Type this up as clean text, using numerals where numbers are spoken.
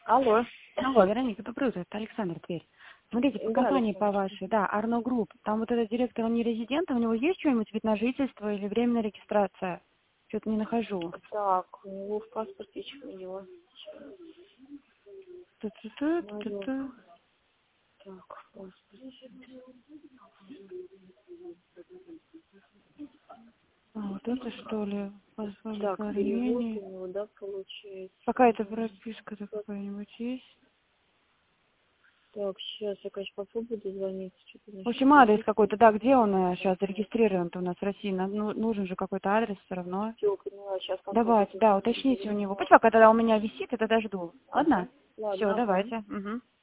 Алло. Алло, Вероника, доброе утро, это Александр Тверь. Смотрите, по Да, компании по Александр. вашей, да, Арно Групп, там вот этот директор, он не резидент, а у него есть что-нибудь, вид на жительство или временная регистрация? Что-то не нахожу. Так, у него в паспорте что у него? Найду. Ту-ту-ту-ту-ту. Так, в паспорте. А, вот это что ли? Позволь Так, перевод у оформление. него, да, получается. Какая-то прописка-то какая-нибудь есть? Так, сейчас я, конечно, попробую дозвониться. Что-то В насчет общем, адрес перевода. какой-то, да, где он сейчас зарегистрирован-то у нас в России? Нужен же какой-то адрес все равно. Все, поняла, сейчас попробую Давайте, да, дозвониться. уточните у него. Пусть пока тогда у меня висит, это дожду. Ага, Ладно? Все, ладно, ага. давайте. Угу.